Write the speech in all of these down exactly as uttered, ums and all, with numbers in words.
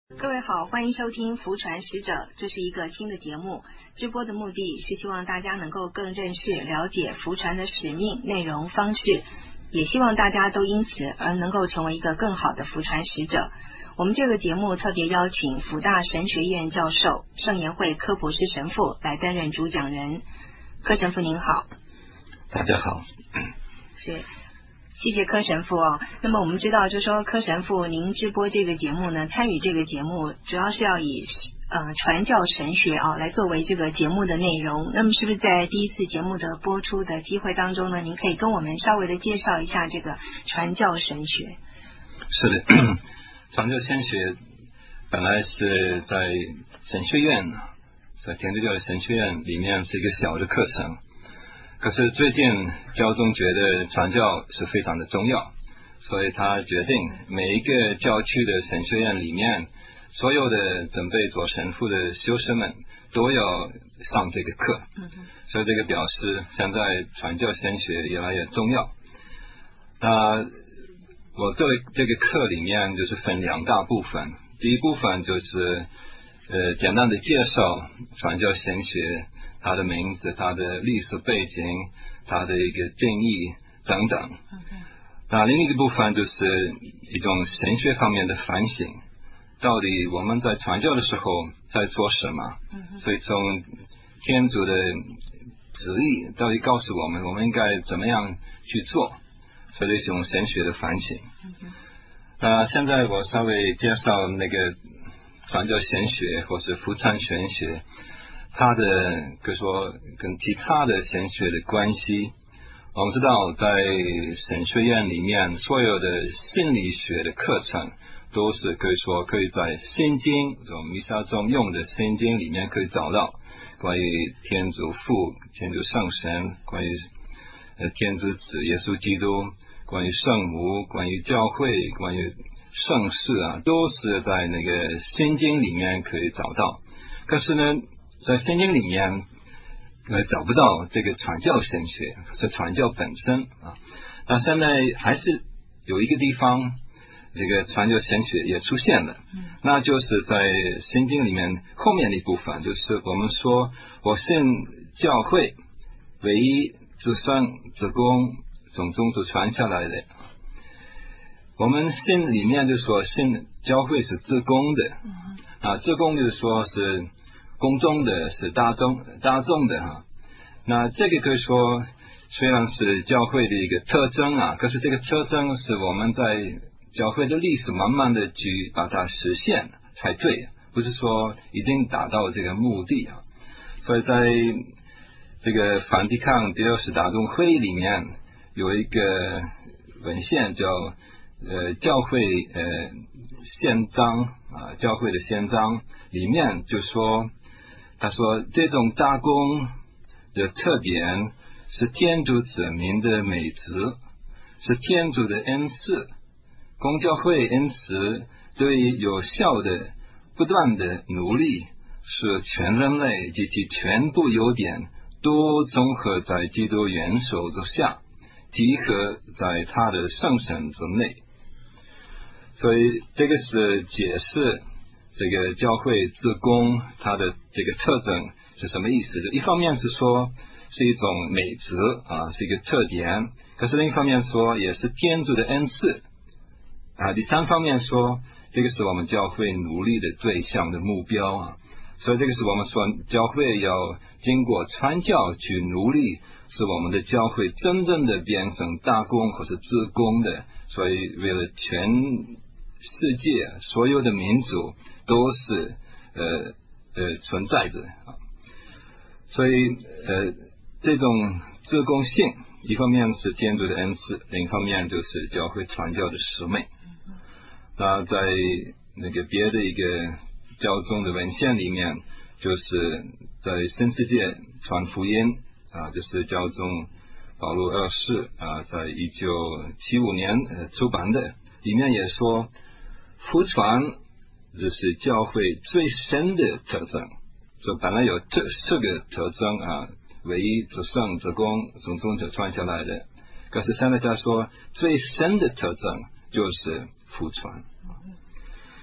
各位好，欢迎收听福传使者，这是一个新的节目。直播的目的是希望大家能够更认识、了解福传的使命、内容、方式，也希望大家都因此而能够成为一个更好的福传使者。我们这个节目特别邀请辅大神学院教授圣言会柯博士神父来担任主讲人。柯神父您好。 大家好。 是。谢谢柯神父哦。那么我们知道，就说柯神父您直播这个节目呢，参与这个节目主要是要以呃传教神学啊来作为这个节目的内容。那么是不是在第一次节目的播出的机会当中呢，您可以跟我们稍微的介绍一下这个传教神学？ 是的，传教神学本来是在神学院，在天主教的神学院里面是一个小的课程。可是最近教宗觉得传教是非常的重要，所以他决定每一个教区的神学院里面，所有的准备做神父的修士们都要上这个课。所以这个表示现在传教神学越来越重要。那我这这个课里面就是分两大部分，第一部分就是呃简单的介绍传教神学，它的名字、它的历史背景、它的一个定义等等。Okay. 那另一个部分就是一种神学方面的反省，到底我们在传教的时候在做什么？ Okay. 所以从天主的旨意到底告诉我们我们应该怎么样去做，所以这是一种神学的反省。Okay. 那现在我稍微介绍那个传教神学或是福传神学，它的可以说跟其他的神学的关系。我们知道在神学院里面所有的心理学的课程都是可以说可以在心经这种弥撒中用的心经里面可以找到关于天主父、天主圣神，关于呃天主子耶稣基督，关于圣母，关于教会，关于圣事啊，都是在那个心经里面可以找到。可是呢，在圣经里面呃找不到这个传教神学，是传教本身啊。那现在还是有一个地方这个传教神学也出现了，嗯、那就是在圣经里面后面的一部分，就是我们说我信教会唯一子孙子公从宗族传下来的。我们信里面就说信教会是自公的，嗯、啊，自公就是说是公众的，是大众大众的哈。那这个可以说虽然是教会的一个特征啊，可是这个特征是我们在教会的历史慢慢的去把它实现才对，不是说一定达到这个目的啊。所以在这个梵蒂冈第二十大公会议里面有一个文献叫呃教会呃宪章啊，教会的宪章里面就说，他说这种大公的特点是天主子民的美质，是天主的恩赐。公教会因此对有效的不断的努力，使全人类及其全部优点都综合在基督元首之下，集合在他的圣神之内。所以这个是解释这个教会自公它的这个特征是什么意思？一方面是说是一种美质啊，是一个特点，可是另一方面说也是天主的恩赐啊。第三方面说这个是我们教会努力的对象的目标啊。所以这个是我们说教会要经过传教去努力，使我们的教会真正的变成大公或是自公的。所以为了全世界所有的民族都是呃呃存在着啊。所以呃这种自公性一方面是天主的恩赐，另一方面就是教会传教的使命。那在那个别的一个教宗的文献里面，就是在新世界传福音啊，就是教宗保禄二世啊，在一九七五年呃出版的，里面也说福传就是教会最深的特征。所以本来有这这个特征啊，唯一至圣至公从宗者传下来的，可是现在他说最深的特征就是福传。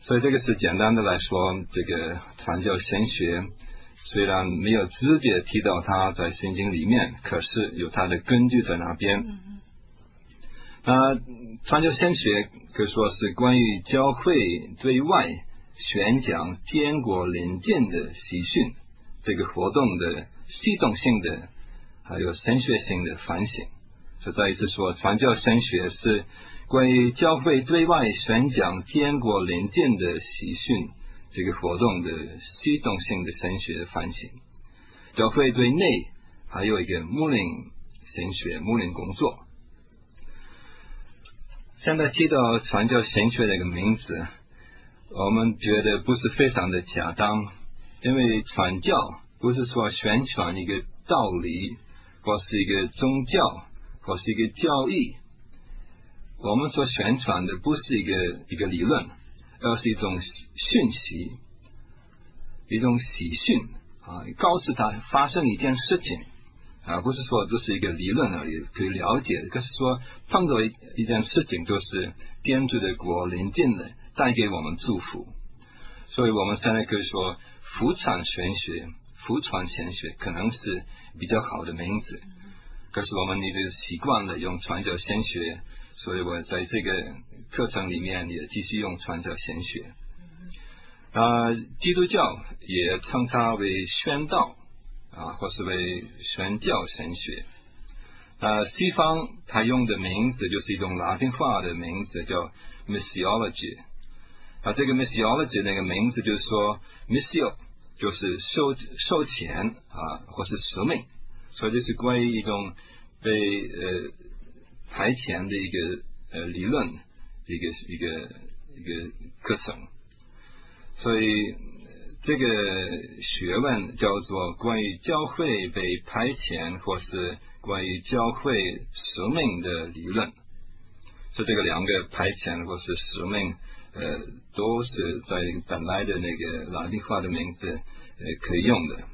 所以这个是简单的来说，这个传教神学虽然没有直接提到它在圣经里面，可是有它的根据在那边。那传教神学可以说是关于教会对外宣讲天国临近的喜讯这个活动的系统性的还有神学性的反省。所以再一次说，传教神学是关于教会对外宣讲天国临近的喜讯这个活动的系统性的神学反省。教会对内还有一个牧灵神学牧灵工作。现在提到传教神学这个名字，我们觉得不是非常的恰当，因为传教不是说宣传一个道理或是一个宗教或是一个教义，我们所宣传的不是一个一个理论，而是一种讯息，一种喜讯啊，告诉他发生一件事情啊，不是说这是一个理论而已可以了解，可是说碰到一一件事情，就是天主的国临近了，带给我们祝福。所以我们现在可以说福传神学福传神学可能是比较好的名字，可是我们一直习惯了用传教神学，所以我在这个课程里面也继续用传教神学。啊，基督教也称它为宣道啊，或是为宣教神学。啊，西方它用的名字就是一种拉丁化的名字，叫 missiology。啊，这个 missiology 那个名字就是说 missio 就是受受钱啊，或是使命，所以这是关于一种被呃排遣的一个呃理论，一个一个一个课程。所以这个学问叫做关于教会被排遣或是关于教会使命的理论。所以这个两个排遣或是使命呃都是在本来的那个拉丁化的名字呃可以用的。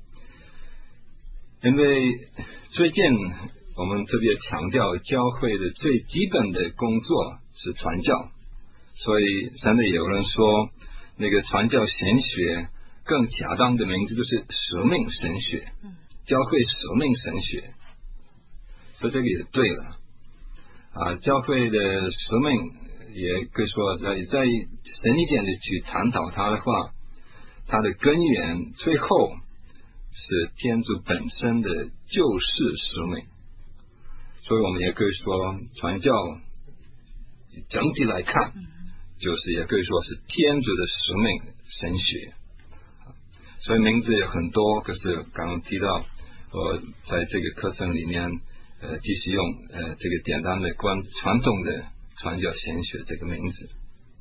因为最近我们特别强调教会的最基本的工作是传教，所以现在有人说那个传教神学更恰当的名字就是使命神学，教会使命神学。所以这个也对了啊，教会的使命也可以说在在深一点的去探讨它的话，它的根源最后是天主本身的救世使命。所以我们也可以说传教整体来看就是也可以说是天主的使命神学。所以名字有很多，可是刚刚提到我在这个课程里面呃继续用呃这个简单的关传统的传教神学这个名字。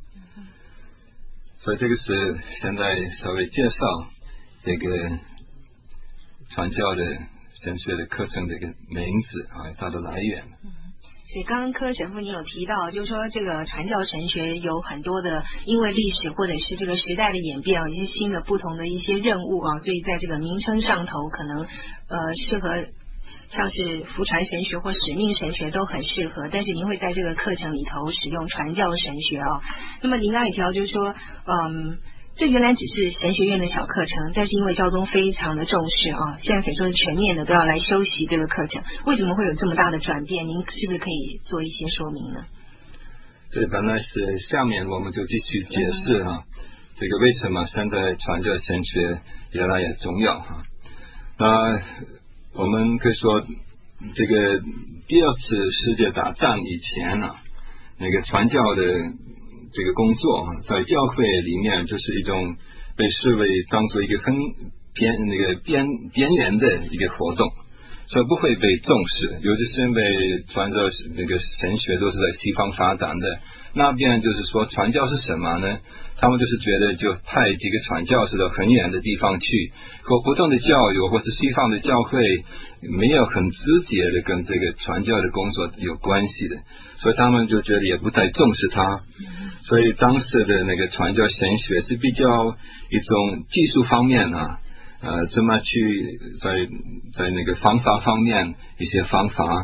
所以这个是现在稍微介绍这个传教的神学的课程的一个名字啊，它的来源。 所以刚刚柯神父你有提到，就是说这个传教神学有很多的因为历史或者是这个时代的演变啊，一些新的不同的一些任务啊，所以在这个名称上头可能呃适合像是福传神学或使命神学都很适合，但是您会在这个课程里头使用传教神学啊。那么您刚才也提到就是说嗯这原来只是神学院的小课程，但是因为教宗非常的重视啊，现在可以说是全面的都要来修习这个课程，为什么会有这么大的转变？您是不是可以做一些说明呢？ 这本来是下面我们就继续解释啊，嗯、这个为什么现在传教神学越来越重要哈。那我们可以说，这个第二次世界大战以前啊，那个传教的这个工作在教会里面就是一种被视为当做一个很边那个边边缘的一个活动，所以不会被重视。尤其是因为传教那个神学都是在西方发展的，那边就是说传教是什么呢？他们就是觉得就派几个传教士到很远的地方去，和不同的教育或是西方的教会没有很直接的跟这个传教的工作有关系的，所以他们就觉得也不太重视它。所以当时的那个传教神学是比较一种技术方面啊，呃，怎么去在在那个方法方面一些方法，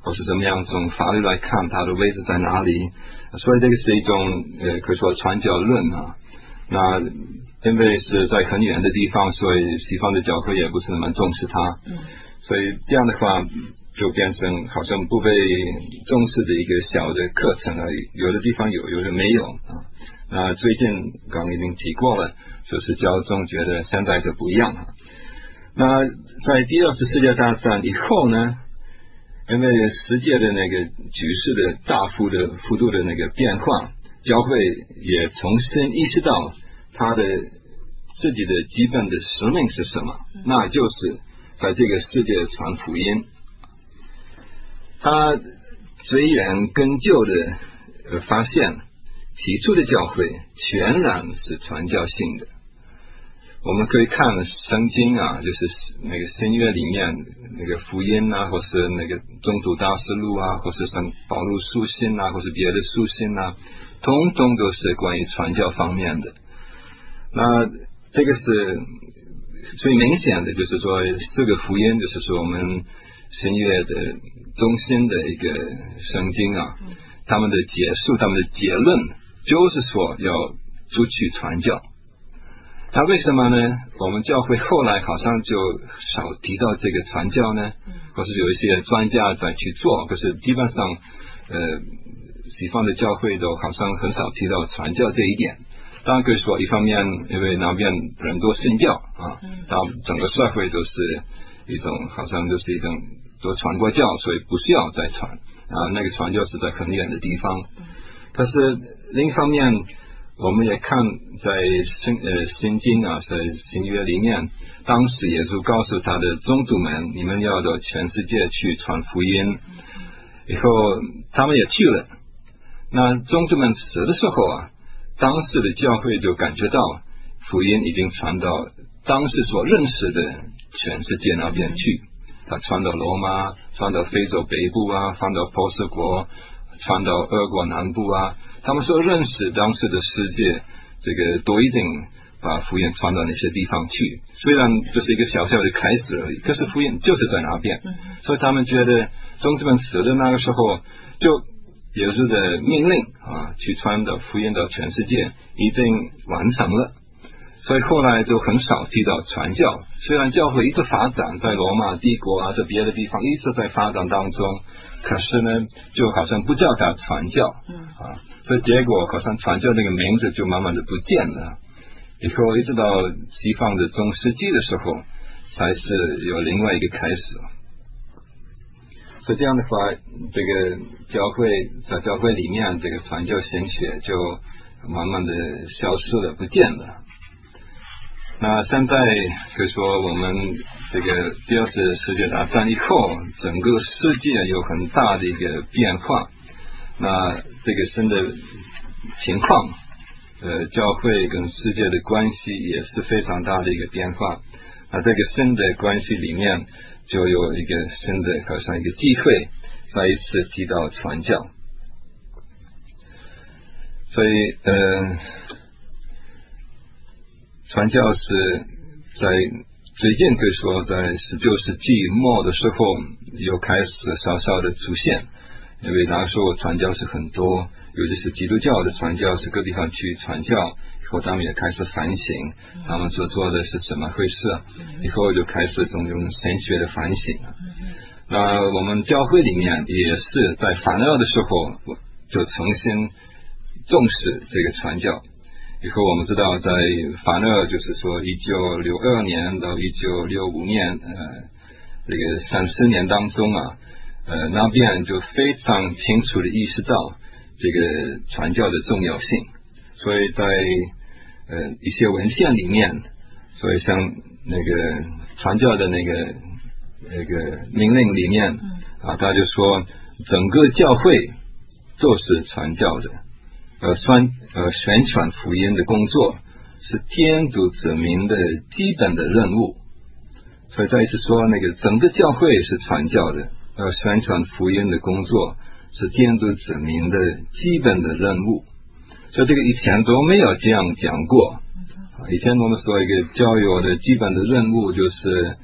或是怎么样从法律来看它的位置在哪里。所以这个是一种呃可以说传教论啊。那因为是在很远的地方，所以西方的教会也不是那么重视它，嗯，所以这样的话就变成好像不被重视的一个小的课程而已，有的地方有，有的没有啊。那最近刚刚已经提过了，就是教宗觉得现在就不一样了。那在第二次世界大战以后呢，因为世界的那个局势的大幅的幅度的那个变化，教会也重新意识到他的自己的基本的使命是什么，那就是在这个世界传福音。他虽然根究的呃发现起初的教会全然是传教性的，我们可以看圣经啊，就是那个新约里面那个福音啊，或是那个宗徒大事录啊，或是圣保禄书信啊，或是别的书信啊，通通都是关于传教方面的。那这个是最明显的，就是说四个福音，就是说我们新约的中心的一个圣经啊，他们的结束，他们的结论就是说要出去传教。那为什么呢？我们教会后来好像就少提到这个传教呢？或是有一些专家在去做，可是基本上呃西方的教会都好像很少提到传教这一点。当然可以说一方面因为那边人多信教啊，到整个社会都是一种好像就是一种都传过教，所以不需要再传啊，那个传教是在很远的地方。可是另一方面我们也看在新呃新经啊，在新约里面，当时耶稣告诉他的宗徒们，你们要到全世界去传福音，以后他们也去了。那宗徒们死的时候啊，当时的教会就感觉到福音已经传到当时所认识的全世界那边去，他传到罗马，传到非洲北部啊，传到波斯国，传到俄国南部啊，他们所认识当时的世界，这个都已经把福音传到那些地方去。虽然这是一个小小的开始而已，可是福音就是在那边，所以他们觉得宗徒们死的那个时候，就耶稣的命令啊，去传到福音到全世界已经完成了，所以后来就很少提到传教。虽然教会一直发展，在罗马帝国啊，在别的地方一直在发展当中，可是呢，就好像不叫它传教啊，所以结果好像传教那个名字就慢慢的不见了。以后一直到西方的中世纪的时候，才是有另外一个开始。所以这样的话，这个教会在教会里面这个传教神学就慢慢的消失了，不见了。那现在可以说我们这个第二次世界大战以后，整个世界有很大的一个变化。那这个新的情况，呃，教会跟世界的关系也是非常大的一个变化。那这个新的关系里面，就有一个新的好像一个机会，再一次提到传教。所以呃，传教是在最近可以说在十九世纪末的时候又开始稍稍的出现，因为那时候传教是很多，尤其是基督教的传教是各地方去传教，以后他们也开始反省他们所做的是怎么回事，以后就开始这种神学的反省。那我们教会里面也是在反二的时候就重新重视这个传教。以后我们知道在反二就是说一九六二年到一九六五年呃这个三四年当中啊，呃那边就非常清楚的意识到这个传教的重要性。所以在呃一些文献里面，所以像那个传教的那个那个命令里面啊，他就说整个教会都是传教的，呃宣呃宣传福音的工作是天主子民的基本的任务。所以再一次说，那个整个教会是传教的，呃宣传福音的工作是天主子民的基本的任务。所以这个以前都没有这样讲过。以前我们说一个教友的基本的任务就是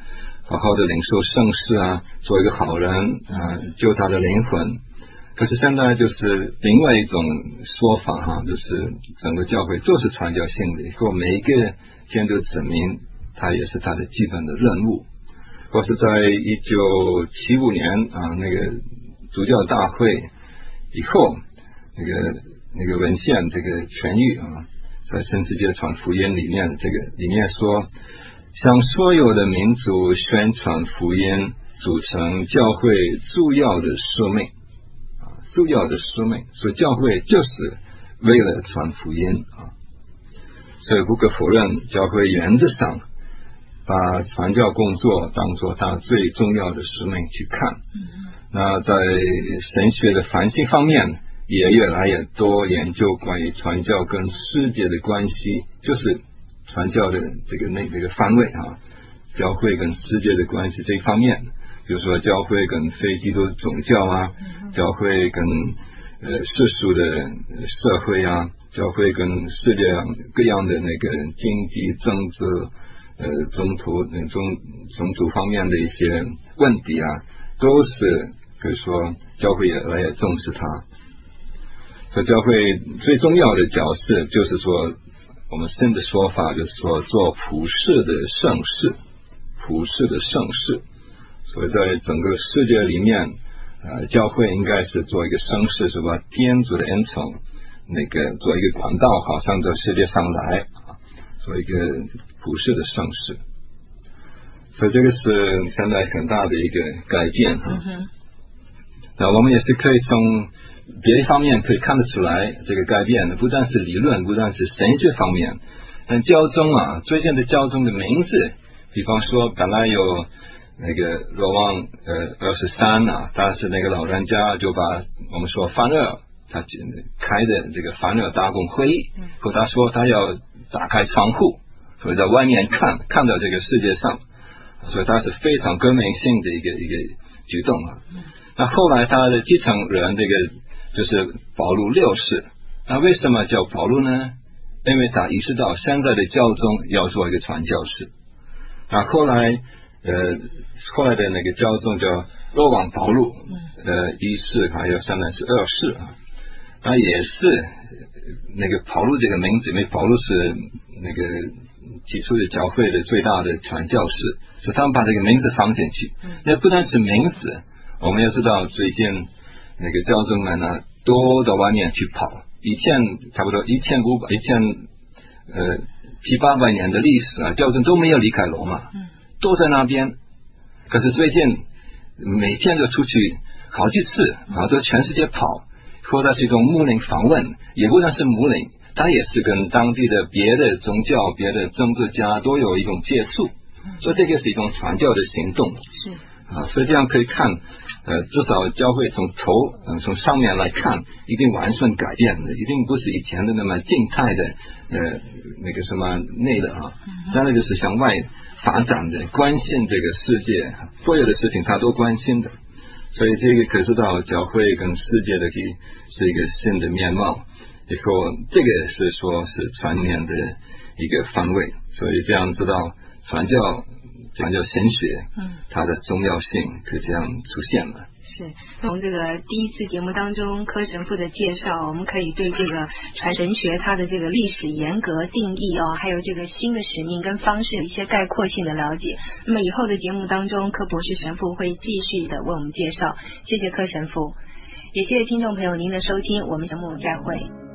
好好的领受圣事啊，做一个好人啊，救他的灵魂。可是现在就是另外一种说法哈，就是整个教会就是传教性的，或每一个建筑子民他也是他的基本的任务。或是在一九七五年啊那个主教大会以后，那个那个文献这个痊愈啊，在新世界传福音里面，这个里面说，向所有的民族宣传福音，组成教会主要的使命啊，主要的使命。所以教会就是为了传福音啊，所以不可否认，教会原则上把传教工作当作他最重要的使命去看。嗯、那在神学的反省方面，也越来越多研究关于传教跟世界的关系，就是传教的这个那这个范围啊，教会跟世界的关系这一方面，比如说教会跟非基督宗教啊，嗯、教会跟呃世俗的社会啊，教会跟世界上各样的那个经济、政治、呃中途、中种族方面的一些问题啊，都是可以说教会也越来越重视它。所以教会最重要的角色就是说，我们新的说法就是说做普世的圣事，普世的圣事。所以在整个世界里面，呃，教会应该是做一个圣事，是吧？天主的恩宠，那个做一个管道，好像在世界上来啊，做一个普世的圣事。所以这个是现在很大的一个改变啊。嗯、那我们也是可以从别的方面可以看得出来，这个改变不但是理论，不但是神学方面。但教宗啊，最近的教宗的名字，比方说本来有那个若望呃二十三啊，他是那个老人家就把我们说梵二他开的这个梵二大公会议，和他说他要打开窗户，所以在外面看看到这个世界上，所以他是非常革命性的一个一个举动啊。那后来他的继承人这个就是保禄六世，那为什么叫保禄呢？因为他意识到现在的教宗要做一个传教士。那后来呃后来的那个教宗叫若望保禄呃一世，还有现在是二世啊。那也是那个保禄这个名字，因为保禄是那个起初的教会的最大的传教士，所以他们把这个名字放进去。那不但是名字，我们要知道最近那个教宗们呢，都到外面去跑。以前差不多一千五百、一千呃七八百年的历史啊，教宗都没有离开罗马，都在那边。可是最近每天都出去好几次啊，都全世界跑，或者是一种牧灵访问，也不但是牧灵，他也是跟当地的别的宗教、别的政治家都有一种接触，所以这个是一种传教的行动。是啊，所以这样可以看。呃，至少教会从头，呃，从上面来看，一定完全改变的，一定不是以前的那么静态的，呃，那个什么内的啊，现在就是向外发展的，关心这个世界，所有的事情他都关心的，所以这个可知道教会跟世界的是一个新的面貌，以后这个是说是全面的一个范围，所以这样知道传教。传教神学，嗯，它的重要性可这样出现了。 是从这个第一次节目当中柯神父的介绍，我们可以对这个传神学它的这个历史严格定义哦，还有这个新的使命跟方式有一些概括性的了解。那么以后的节目当中，柯博士神父会继续的为我们介绍。谢谢柯神父，也谢谢听众朋友您的收听，我们节目再会。